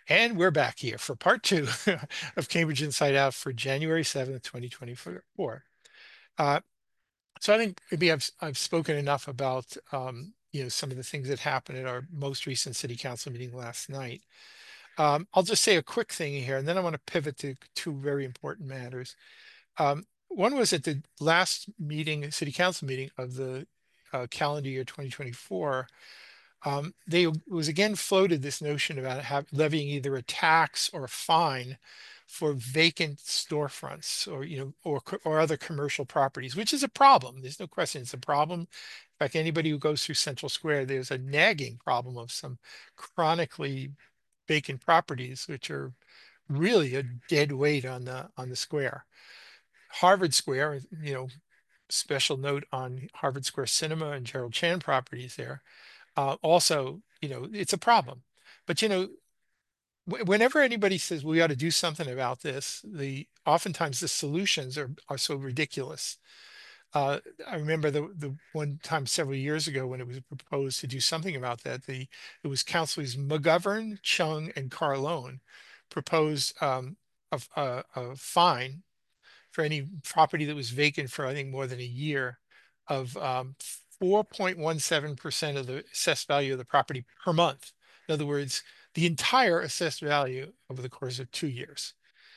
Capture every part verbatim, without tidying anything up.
And we're back here for part two of Cambridge Inside Out for January seventh, twenty twenty-four. Uh, so I think maybe I've I've spoken enough about um, you know some of the things that happened at our most recent city council meeting last night. Um, I'll just say a quick thing here, and then I want to pivot to two very important matters. Um, One was at the last meeting, city council meeting of the uh, calendar year twenty twenty-four. Um, they was again floated this notion about have, levying either a tax or a fine for vacant storefronts or you know or or other commercial properties, which is a problem. There's no question it's a problem. In fact, anybody who goes through Central Square, there's a nagging problem of some chronically vacant properties, which are really a dead weight on the on the square. Harvard Square, you know, special note on Harvard Square Cinema and Gerald Chan properties there uh, also, you know, it's a problem. But you know, whenever anybody says we ought to do something about this, the oftentimes the solutions are are so ridiculous. Uh, I remember the the one time several years ago when it was proposed to do something about that. The it was councilors McGovern, Chung, and Carlone proposed um, a, a, a fine for any property that was vacant for I think more than a year of um, four point one seven percent of the assessed value of the property per month. In other words, the entire assessed value over the course of two years.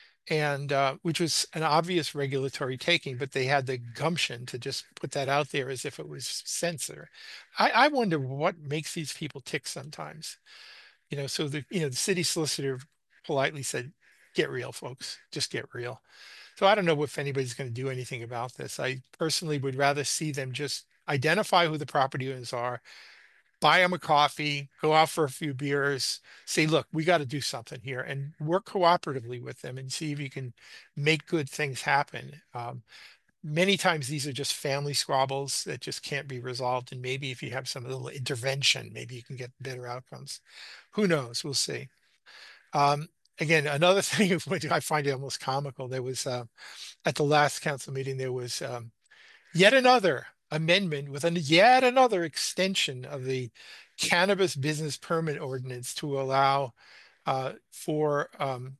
And uh, which was an obvious regulatory taking, but they had the gumption to just put that out there as if it was censor. I, I wonder what makes these people tick sometimes. You know, so the you know the city solicitor politely said, "Get real, folks. Just get real." So I don't know if anybody's going to do anything about this. I personally would rather see them just identify who the property owners are, buy them a coffee, go out for a few beers, say, look, we got to do something here and work cooperatively with them and see if you can make good things happen. Um, many times these are just family squabbles that just can't be resolved. And maybe if you have some little intervention, maybe you can get better outcomes. Who knows? We'll see. Um, Again, another thing which I find it almost comical, there was uh, at the last council meeting, there was um, yet another amendment with an, yet another extension of the cannabis business permit ordinance to allow uh, for um,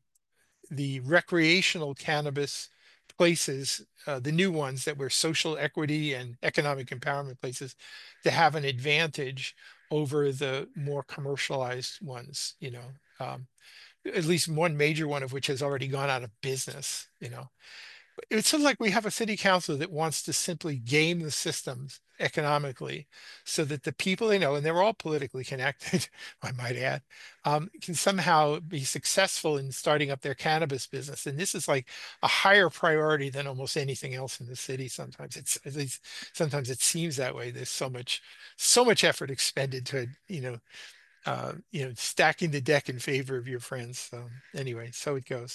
the recreational cannabis places, uh, the new ones that were social equity and economic empowerment places, to have an advantage over the more commercialized ones, you know. Um, at least one major one of which has already gone out of business, you know. It's sort of like we have a city council that wants to simply game the systems economically so that the people they know, and they're all politically connected, I might add, um, can somehow be successful in starting up their cannabis business. And this is like a higher priority than almost anything else in the city. Sometimes it's at least sometimes it seems that way. There's so much, so much effort expended to, you know, uh, you know, stacking the deck in favor of your friends. So anyway, so it goes.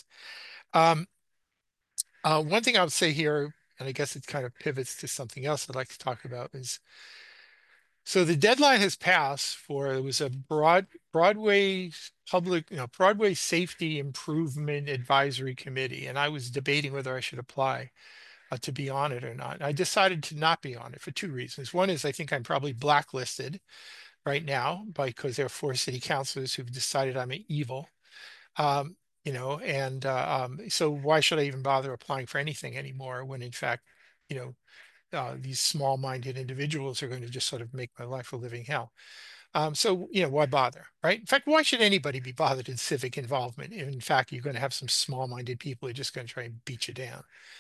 Um, uh, one thing I would say here, and I guess it kind of pivots to something else I'd like to talk about is, so the deadline has passed for, it was a broad Broadway public, you know, Broadway Safety Improvement Advisory Committee, and I was debating whether I should apply uh, to be on it or not. I decided to not be on it for two reasons. One is I think I'm probably blacklisted right now because there are four city councilors who've decided I'm evil. Um, you know, and uh, um, so why should I even bother applying for anything anymore when in fact, you know, uh, these small-minded individuals are going to just sort of make my life a living hell. Um, so, you know, why bother, right? In fact, why should anybody be bothered in civic involvement? If in fact, you're going to have some small-minded people who are just going to try and beat you down.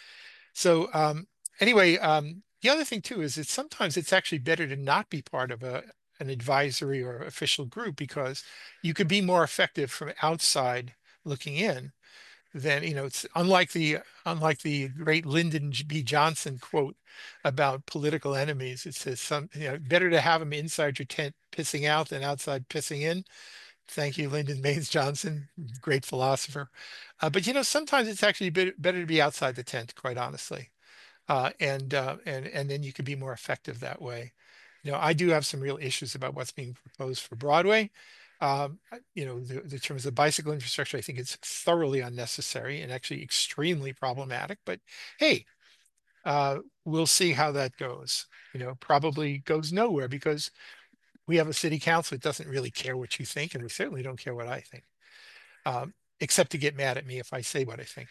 So um, anyway, um, the other thing too is that sometimes it's actually better to not be part of a an advisory or official group because you could be more effective from outside looking in than, you know, it's unlike the unlike the great Lyndon B. Johnson quote about political enemies. It says some, you know, better to have them inside your tent pissing out than outside pissing in. Thank you, Lyndon Baines Johnson, great philosopher. Uh, but you know, sometimes it's actually bit- better to be outside the tent, quite honestly, uh, and uh, and and then you can be more effective that way. You know, I do have some real issues about what's being proposed for Broadway. Um, I- you know, the, the terms of bicycle infrastructure, I think it's thoroughly unnecessary and actually extremely problematic. But hey, uh, we'll see how that goes. You know, probably goes nowhere because we have a city council that doesn't really care what you think, and we certainly don't care what I think. um, except to get mad at me if I say what I think.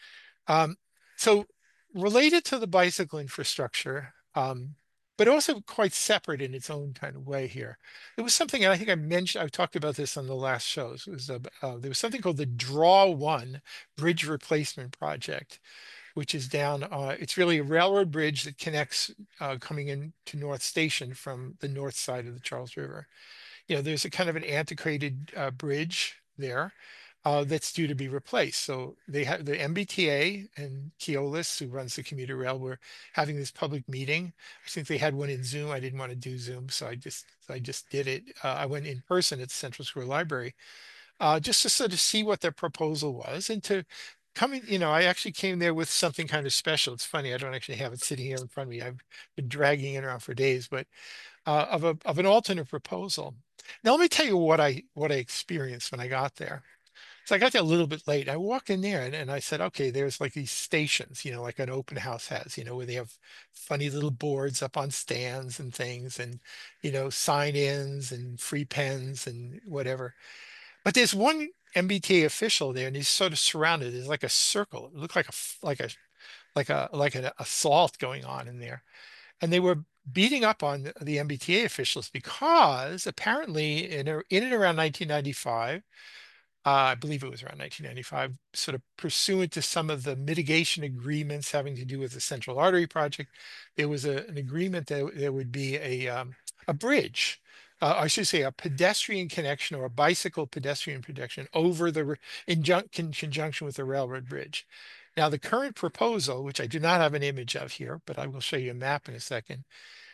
Um, so related to the bicycle infrastructure, um, but also quite separate in its own kind of way here. It was something, and I think I mentioned, I talked about this on the last shows. It was a, uh, there was something called the Draw One Bridge Replacement Project, which is down, uh, it's really a railroad bridge that connects uh, coming into North Station from the north side of the Charles River. You know, there's a kind of an antiquated uh, bridge there uh, that's due to be replaced. So they have the M B T A and Keolis, who runs the commuter rail, were having this public meeting. I think they had one in Zoom. I didn't want to do Zoom, so I just I just did it. Uh, I went in person at the Central Square Library uh, just to sort of see what their proposal was and to come in. You know, I actually came there with something kind of special. It's funny, I don't actually have it sitting here in front of me. I've been dragging it around for days, but uh, of a of an alternate proposal. Now let me tell you what I what I experienced when I got there. So I got there a little bit late. I walked in there and, and I said, okay, there's like these stations, you know, like an open house has, you know, where they have funny little boards up on stands and things and, you know, sign-ins and free pens and whatever. But there's one M B T A official there and he's sort of surrounded. There's like a circle. It looked like a like a like a like an assault going on in there. And they were beating up on the M B T A officials because apparently in, in and around nineteen ninety-five, uh, I believe it was around nineteen ninety-five, sort of pursuant to some of the mitigation agreements having to do with the Central Artery Project, there was a, an agreement that there would be a, um, a bridge, uh, I should say a pedestrian connection or a bicycle pedestrian connection over the, in conjunction with the railroad bridge. Now, the current proposal, which I do not have an image of here, but I will show you a map in a second,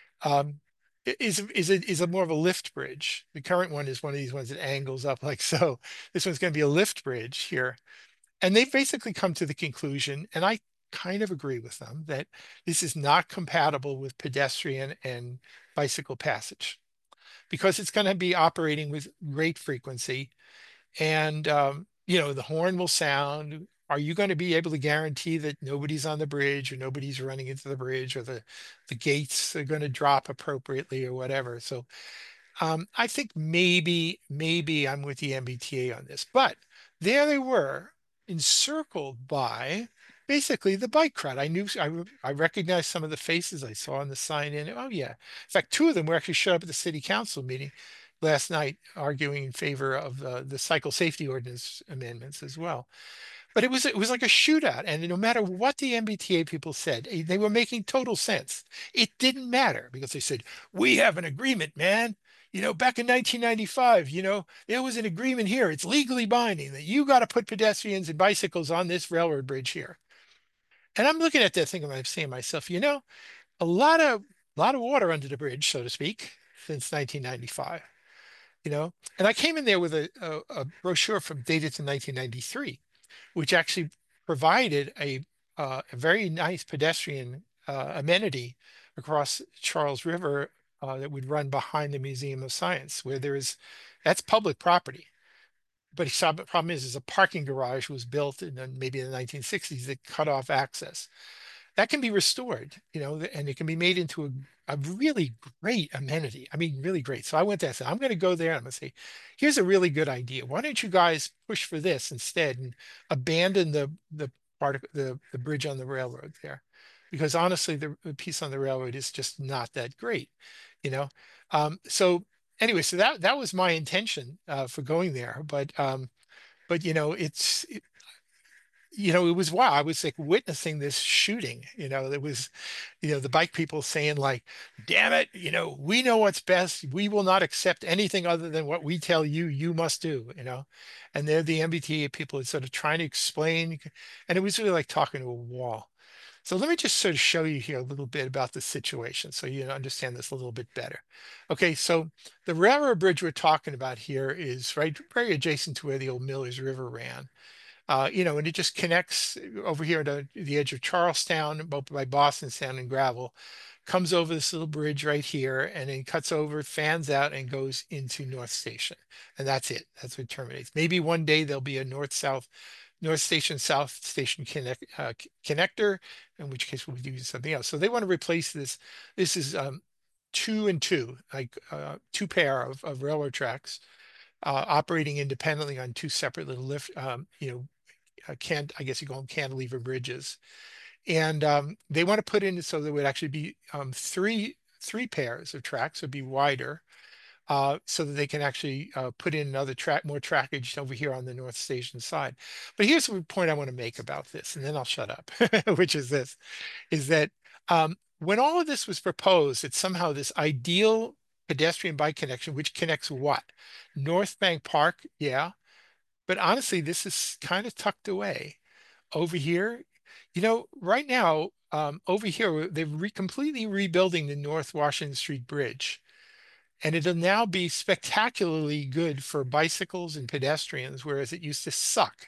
um, is is a, is a more of a lift bridge. The current one is one of these ones that angles up like so. This one's going to be a lift bridge here. And they've basically come to the conclusion, and I kind of agree with them, that this is not compatible with pedestrian and bicycle passage because it's going to be operating with great frequency and um, you know, the horn will sound. Are you going to be able to guarantee that nobody's on the bridge or nobody's running into the bridge or the the gates are going to drop appropriately or whatever? So um, I think maybe maybe I'm with the M B T A on this, but there they were encircled by basically the bike crowd. I knew I, I recognized some of the faces I saw on the sign in. Oh yeah, in fact, two of them were actually showed up at the city council meeting last night, arguing in favor of uh, the cycle safety ordinance amendments as well. But it was it was like a shootout, and no matter what the M B T A people said, eh, they were making total sense. It didn't matter because they said, "We have an agreement, man. You know, back in nineteen ninety-five, you know, there was an agreement here. It's legally binding that you got to put pedestrians and bicycles on this railroad bridge here." And I'm looking at that thing and I'm saying to myself, you know, a lot of a lot of water under the bridge, so to speak, since nineteen ninety-five. You know, and I came in there with a, a, a brochure from dated to nineteen ninety-three, which actually provided a, uh, a very nice pedestrian uh, amenity across Charles River uh, that would run behind the Museum of Science, where there is, that's public property. But the problem is, is a parking garage was built in the, maybe in the nineteen sixties that cut off access. That can be restored, you know, and it can be made into a, a really great amenity. I mean, really great. So I went there and said, I'm going to go there and I'm going to say, here's a really good idea. Why don't you guys push for this instead and abandon the the part of the, the bridge on the railroad there? Because honestly, the, the piece on the railroad is just not that great, you know? Um, so anyway, so that that was my intention uh, for going there. But um, but you know, it's you know, it was wow. I was like witnessing this shooting. You know, there was, you know, the bike people saying like, "Damn it, you know, we know what's best. We will not accept anything other than what we tell you. You must do." You know, and they're the M B T A people sort of trying to explain, and it was really like talking to a wall. So let me just sort of show you here a little bit about the situation so you understand this a little bit better. Okay, so the railroad bridge we're talking about here is right very adjacent to where the old Millers River ran. Uh, you know, and it just connects over here to the edge of Charlestown, both by Boston Sand and Gravel, comes over this little bridge right here, and then cuts over, fans out, and goes into North Station. And that's it. That's what it terminates. Maybe one day there'll be a north-south, North Station, South Station connect, uh, connector, in which case we'll be using something else. So they want to replace this. This is um, two and two, like uh, two pair of, of railroad tracks uh, operating independently on two separate little lift, um, you know, uh, can I guess you call them cantilever bridges, and um, they want to put in so there would actually be um, three three pairs of tracks, would be wider, uh, so that they can actually uh, put in another track, more trackage over here on the North Station side. But here's the point I want to make about this, and then I'll shut up, which is this, is that um, when all of this was proposed, it's somehow this ideal pedestrian bike connection, which connects what? North Bank Park, yeah. But honestly, this is kind of tucked away. Over here, you know, right now, um, over here, they're re completely rebuilding the North Washington Street Bridge. And it'll now be spectacularly good for bicycles and pedestrians, whereas it used to suck.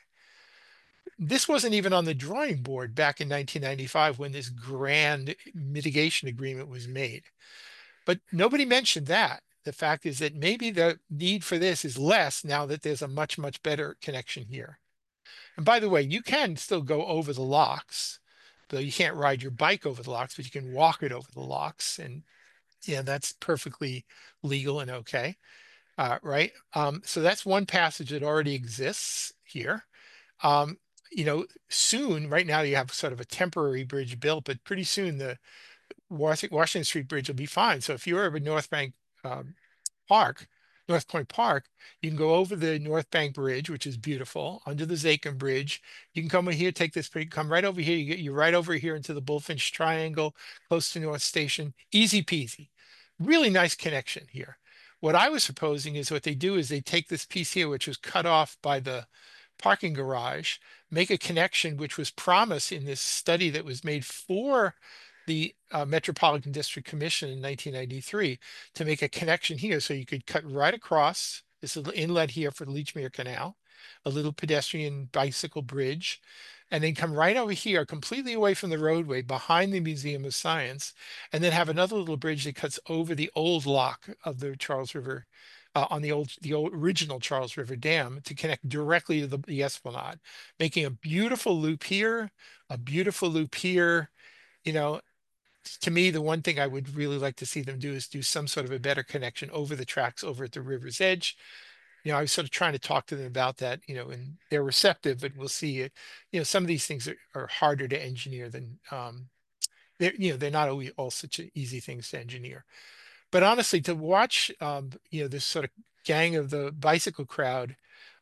This wasn't even on the drawing board back in nineteen ninety-five when this grand mitigation agreement was made. But nobody mentioned that. The fact is that maybe the need for this is less now that there's a much, much better connection here. And by the way, you can still go over the locks, though you can't ride your bike over the locks, but you can walk it over the locks. And yeah, that's perfectly legal and okay. Uh, right. Um, so that's one passage that already exists here. Um, you know, soon, right now you have sort of a temporary bridge built, but pretty soon the Washington Street Bridge will be fine. So if you're over North Bank um, Park, North Point Park, you can go over the North Bank Bridge, which is beautiful, under the Zakim Bridge. You can come in here, take this, come right over here. You get you right over here into the Bullfinch Triangle, close to North Station. Easy peasy. Really nice connection here. What I was proposing is what they do is they take this piece here, which was cut off by the parking garage, make a connection, which was promised in this study that was made for the uh, Metropolitan District Commission in nineteen ninety-three, to make a connection here so you could cut right across this little inlet here for the Leechmere Canal, a little pedestrian bicycle bridge, and then come right over here completely away from the roadway behind the Museum of Science, and then have another little bridge that cuts over the old lock of the Charles River, uh, on the old the old original Charles River Dam, to connect directly to the, the Esplanade, making a beautiful loop here, a beautiful loop here. You know, to me, the one thing I would really like to see them do is do some sort of a better connection over the tracks over at the river's edge. You know, I was sort of trying to talk to them about that, you know, and they're receptive, but we'll see it. You know, some of these things are, are harder to engineer than um they're, you know, they're not always all such easy things to engineer. But honestly, to watch um, you know, this sort of gang of the bicycle crowd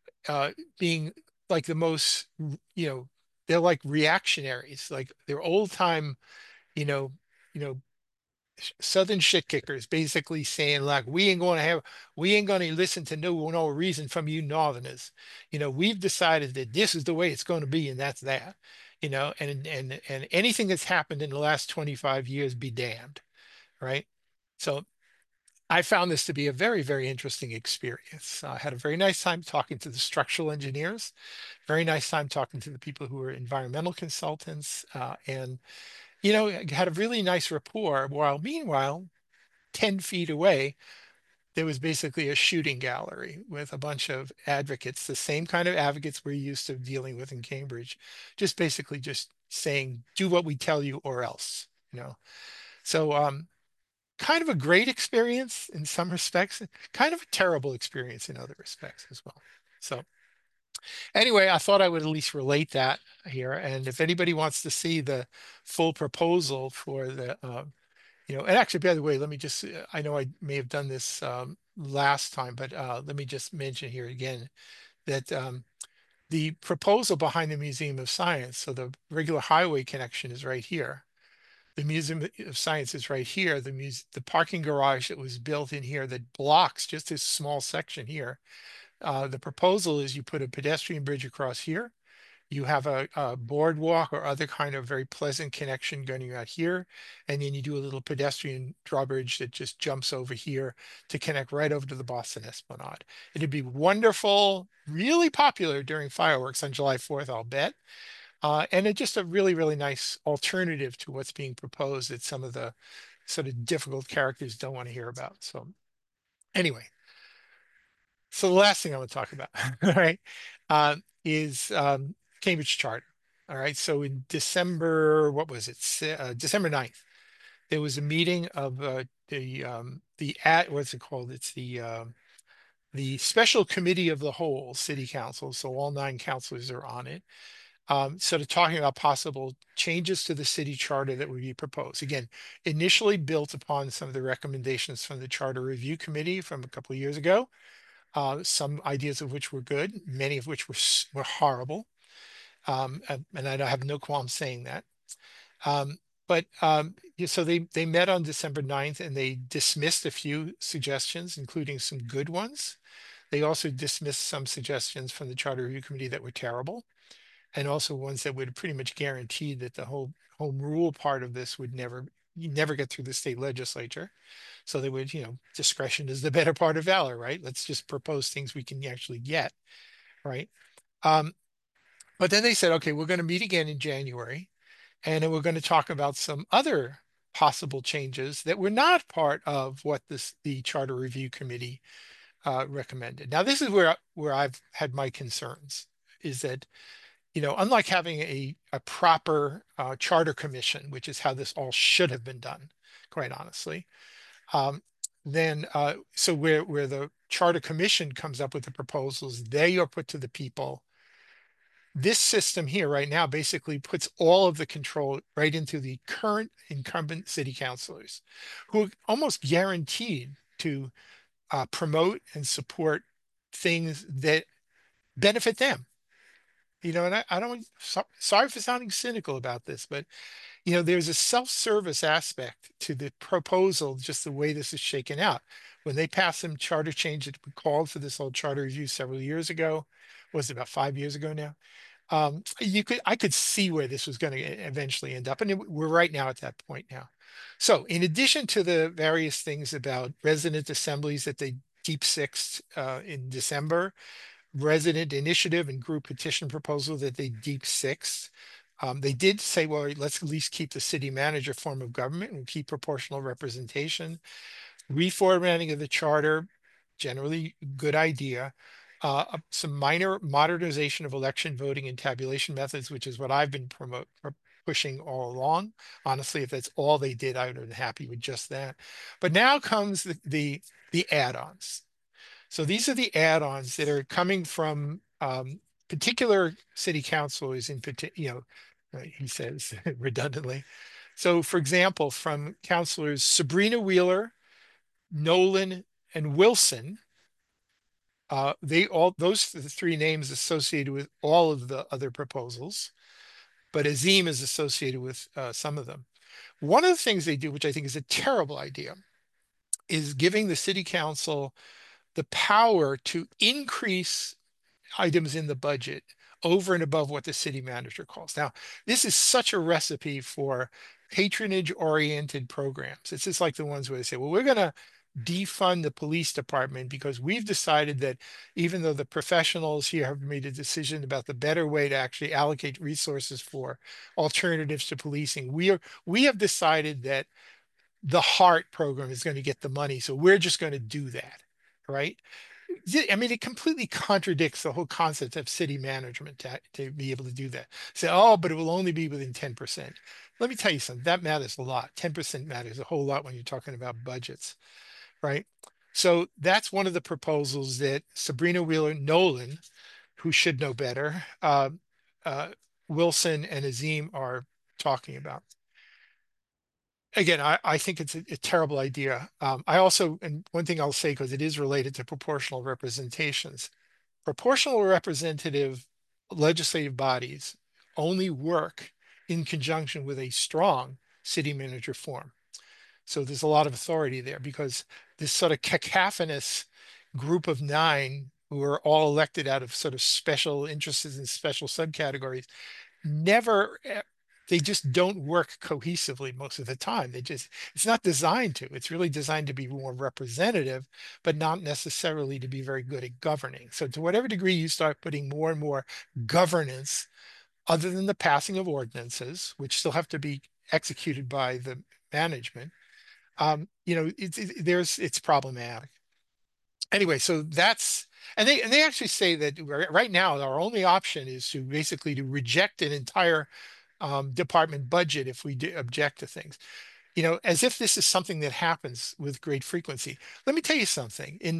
uh being like the most, you know, they're like reactionaries, like they're old time, you know, you know, Southern shit kickers basically saying like we ain't going to have we ain't going to listen to no no reason from you Northerners. You know, we've decided that this is the way it's going to be, and that's that. You know, and and and anything that's happened in the last twenty-five years be damned, right? So I found this to be a very, very interesting experience. I had a very nice time talking to the structural engineers, very nice time talking to the people who were environmental consultants, uh, and you know, had a really nice rapport. While meanwhile, ten feet away, there was basically a shooting gallery with a bunch of advocates, the same kind of advocates we're used to dealing with in Cambridge, just basically just saying, do what we tell you or else, you know. So um, kind of a great experience in some respects, kind of a terrible experience in other respects as well. So anyway, I thought I would at least relate that here. And if anybody wants to see the full proposal for the um, you know, and actually, by the way, let me just, uh, I know I may have done this um, last time, but uh, let me just mention here again that um, the proposal behind the Museum of Science, so the regular highway connection is right here. The Museum of Science is right here. The muse the parking garage that was built in here that blocks just this small section here. Uh, the proposal is you put a pedestrian bridge across here, you have a, a boardwalk or other kind of very pleasant connection going out here. And then you do a little pedestrian drawbridge that just jumps over here to connect right over to the Boston Esplanade. It'd be wonderful, really popular during fireworks on July fourth, I'll bet. Uh, and it's just a really, really nice alternative to what's being proposed that some of the sort of difficult characters don't want to hear about. So anyway, so the last thing I want to talk about, all right, uh, is um, Cambridge Charter. All right. So in December, what was it? Se- Uh, December ninth, there was a meeting of uh, the um, the at what's it called? It's the um, the special committee of the whole city council, so all nine councilors are on it, um, sort of talking about possible changes to the city charter that would be proposed. Again, initially built upon some of the recommendations from the Charter Review Committee from a couple of years ago, uh, some ideas of which were good, many of which were were horrible, um, and, and I have no qualm saying that. Um, but um, yeah, so they they met on December ninth and they dismissed a few suggestions, including some good ones. They also dismissed some suggestions from the Charter Review Committee that were terrible, and also ones that would pretty much guarantee that the whole home rule part of this would never you never get through the state legislature. So they would, you know, discretion is the better part of valor, right? Let's just propose things we can actually get, right? Um, but then they said, okay, we're going to meet again in January, and then we're going to talk about some other possible changes that were not part of what this the Charter Review Committee uh, recommended. Now, this is where where I've had my concerns, is that, you know, unlike having a a proper uh, charter commission, which is how this all should have been done, quite honestly, um, then uh, so where where the charter commission comes up with the proposals, they are put to the people. This system here right now basically puts all of the control right into the current incumbent city councilors, who are almost guaranteed to uh, promote and support things that benefit them. You know, and I, I don't, so, sorry for sounding cynical about this, but, you know, there's a self-service aspect to the proposal, just the way this is shaken out. When they passed some charter change that we called for this whole charter review several years ago, was it about five years ago now? Um, you could, I could see where this was going to eventually end up, and it, we're right now at that point now. So, in addition to the various things about resident assemblies that they deep sixed uh, in December, resident initiative and group petition proposal that they deep sixth, um, they did say, well, let's at least keep the city manager form of government and keep proportional representation. Reformatting of the charter, generally good idea. Uh, some minor modernization of election voting and tabulation methods, which is what I've been promote, pushing all along. Honestly, if that's all they did, I would have been happy with just that. But now comes the the, the add-ons. So these are the add-ons that are coming from um, particular city councilors in particular, you know, he says redundantly. So for example, from councilors Sabrina Wheeler, Nolan, and Wilson, uh, they all those are the three names associated with all of the other proposals, but Azim is associated with uh, some of them. One of the things they do, which I think is a terrible idea, is giving the city council the power to increase items in the budget over and above what the city manager calls. Now, this is such a recipe for patronage-oriented programs. It's just like the ones where they say, well, we're going to defund the police department because we've decided that even though the professionals here have made a decision about the better way to actually allocate resources for alternatives to policing, we are we have decided that the HEART program is going to get the money, so we're just going to do that, right? I mean, it completely contradicts the whole concept of city management to, to be able to do that. Say, oh, but it will only be within ten percent. Let me tell you something, that matters a lot. ten percent matters a whole lot when you're talking about budgets, right? So that's one of the proposals that Sabrina Wheeler Nolan, who should know better, uh, uh, Wilson and Azim are talking about. Again, I, I think it's a, a terrible idea. Um, I also, and one thing I'll say, because it is related to proportional representations, proportional representative legislative bodies only work in conjunction with a strong city manager form. So there's a lot of authority there because this sort of cacophonous group of nine who are all elected out of sort of special interests and special subcategories never eh, they just don't work cohesively most of the time. They just, it's not designed to. It's really designed to be more representative, but not necessarily to be very good at governing. So to whatever degree you start putting more and more governance, other than the passing of ordinances, which still have to be executed by the management, um, you know, it's it, there's it's problematic. Anyway, so that's and they and they actually say that right now our only option is to basically to reject an entire um, department budget if we do object to things. You know, as if this is something that happens with great frequency. Let me tell you something. In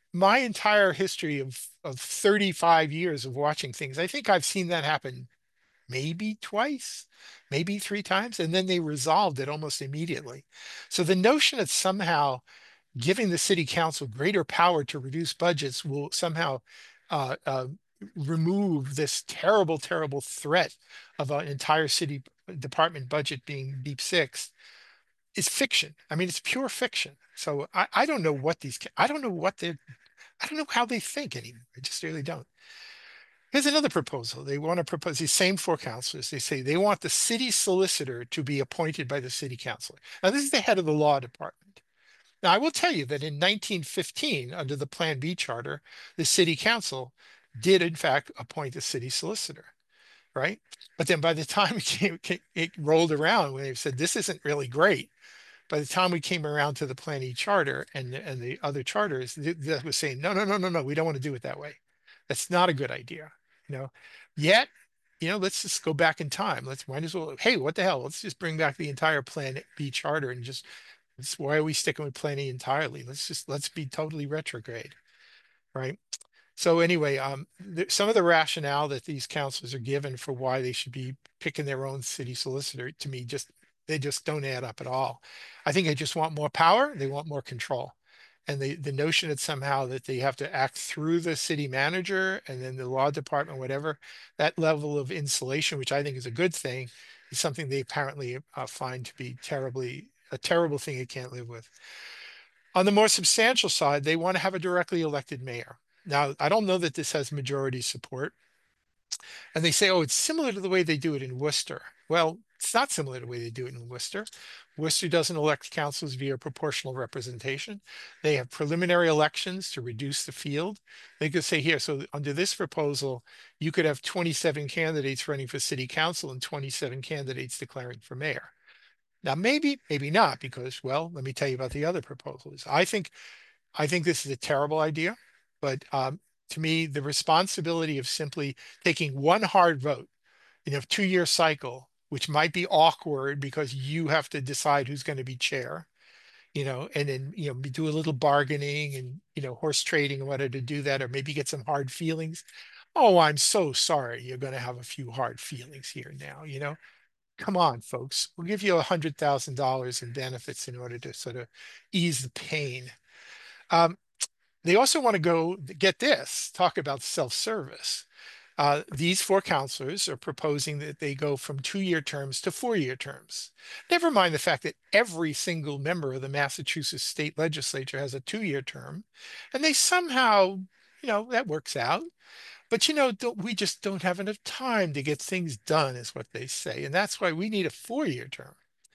my entire history of of thirty-five years of watching things, I think I've seen that happen maybe twice, maybe three times, and then they resolved it almost immediately. So the notion that somehow giving the city council greater power to reduce budgets will somehow uh, uh, remove this terrible, terrible threat of an entire city department budget being deep six is fiction. I mean, it's pure fiction. So I, I don't know what these, I don't know what they, I don't know how they think anymore. I just really don't. Here's another proposal. They want to propose these same four councilors. They say they want the city solicitor to be appointed by the city council. Now, this is the head of the law department. Now, I will tell you that in nineteen fifteen, under the Plan B charter, the city council did, in fact, appoint a city solicitor, right? But then by the time it, came, it rolled around, when they said this isn't really great, by the time we came around to the Plan E charter and and the other charters, that was saying, no, no, no, no, no, we don't want to do it that way. That's not a good idea, you know. Yet, you know, let's just go back in time. Let's might as well. Hey, what the hell? Let's just bring back the entire Plan B charter and just. That's why are we sticking with Plan E entirely? Let's just let's be totally retrograde, right? So anyway, um, th some of the rationale that these councils are given for why they should be picking their own city solicitor, to me, just they just don't add up at all. I think they just want more power. They want more control. And the, the notion that somehow that they have to act through the city manager and then the law department, whatever, that level of insulation, which I think is a good thing, is something they apparently uh, find to be terribly, a terrible thing they can't live with. On the more substantial side, they want to have a directly elected mayor. Now, I don't know that this has majority support. And they say, oh, it's similar to the way they do it in Worcester. Well, it's not similar to the way they do it in Worcester. Worcester doesn't elect councils via proportional representation. They have preliminary elections to reduce the field. They could say here, so under this proposal, you could have twenty-seven candidates running for city council and twenty-seven candidates declaring for mayor. Now, maybe, maybe not, because, well, let me tell you about the other proposals. I think I think this is a terrible idea, but um, to me, the responsibility of simply taking one hard vote in a two-year cycle, which might be awkward because you have to decide who's going to be chair, you know, and then, you know, do a little bargaining and, you know, horse trading and whether to do that, or maybe get some hard feelings. Oh, I'm so sorry. You're going to have a few hard feelings here now, you know. Come on, folks. We'll give you a hundred thousand dollars in benefits in order to sort of ease the pain. Um, they also want to go get this, talk about self-service. Uh, these four counselors are proposing that they go from two-year terms to four-year terms. Never mind the fact that every single member of the Massachusetts state legislature has a two-year term, and they somehow, you know, that works out. But you know, don't, we just don't have enough time to get things done, is what they say, and that's why we need a four-year term.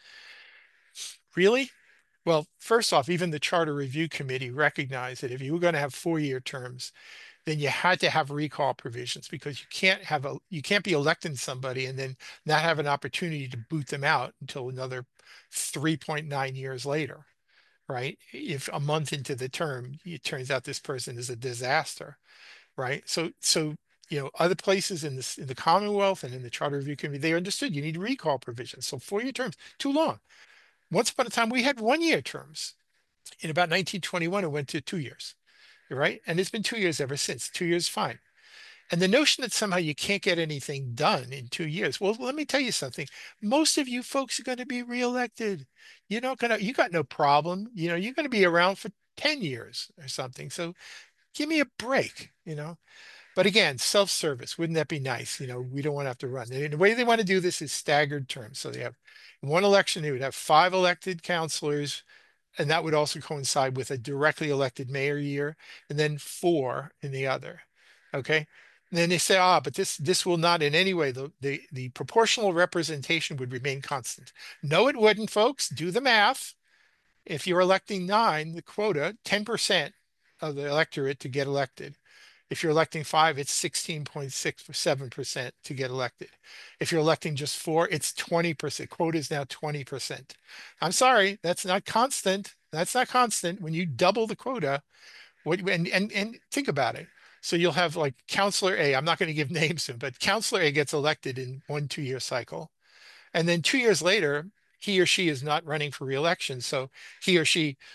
Really? Well, first off, even the Charter Review Committee recognized that if you were going to have four-year terms, then you had to have recall provisions, because you can't have a you can't be electing somebody and then not have an opportunity to boot them out until another three point nine years later, right? If a month into the term, it turns out this person is a disaster, right? So so you know, other places in this in the Commonwealth and in the Charter Review Committee, they understood you need recall provisions. So four-year terms, too long. Once upon a time, we had one-year terms. In about nineteen twenty-one, it went to two years, right? And it's been two years ever since. Two years, fine. And the notion that somehow you can't get anything done in two years. Well, let me tell you something. Most of you folks are going to be reelected. You're not going to, you got no problem. You know, you're going to be around for ten years or something. So give me a break, you know. But again, self-service, wouldn't that be nice? You know, we don't want to have to run. And the way they want to do this is staggered terms. So they have in one election, they would have five elected councilors, and that would also coincide with a directly elected mayor year, and then four in the other. Okay. And then they say, ah, but this this will not in any way, the, the the proportional representation would remain constant. No, it wouldn't, folks. Do the math. If you're electing nine, the quota, ten percent of the electorate to get elected. If you're electing five, it's sixteen point six seven percent to get elected. If you're electing just four, it's twenty percent. Quota is now twenty percent. I'm sorry, that's not constant. That's not constant. When you double the quota, what and and and think about it. So you'll have like Counselor A, I'm not going to give names to him, but Counselor A gets elected in one two-year cycle. And then two years later, he or she is not running for reelection. So he or she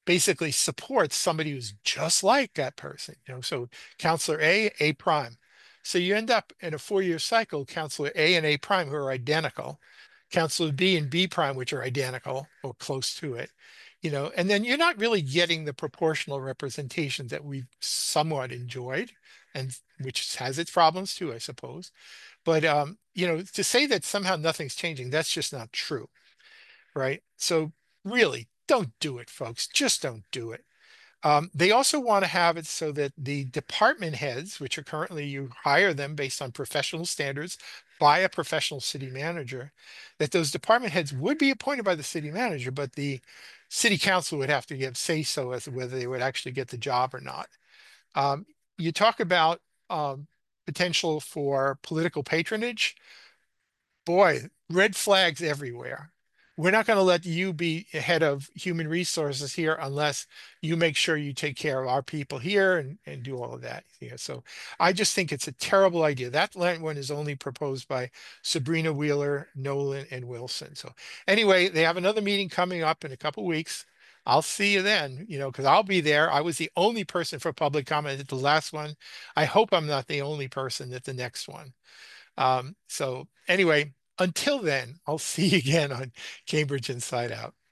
basically supports somebody who's just like that person. You know, so counselor A, A prime. So you end up in a four-year cycle, counselor A and A prime who are identical, counselor B and B prime, which are identical or close to it, you know, and then you're not really getting the proportional representation that we've somewhat enjoyed, and which has its problems too, I suppose. But um, you know, to say that somehow nothing's changing, that's just not true, right? So really, don't do it, folks. Just don't do it. Um, they also want to have it so that the department heads, which are currently you hire them based on professional standards by a professional city manager, that those department heads would be appointed by the city manager, but the city council would have to give say so as to whether they would actually get the job or not. Um, you talk about um, potential for political patronage. Boy, red flags everywhere. We're not going to let you be head of human resources here unless you make sure you take care of our people here and, and do all of that. Yeah, so I just think it's a terrible idea. That one is only proposed by Sabrina Wheeler, Nolan, and Wilson. So anyway, they have another meeting coming up in a couple weeks. I'll see you then, you know, because I'll be there. I was the only person for public comment at the last one. I hope I'm not the only person at the next one. Um, so anyway, until then, I'll see you again on Cambridge Inside Out.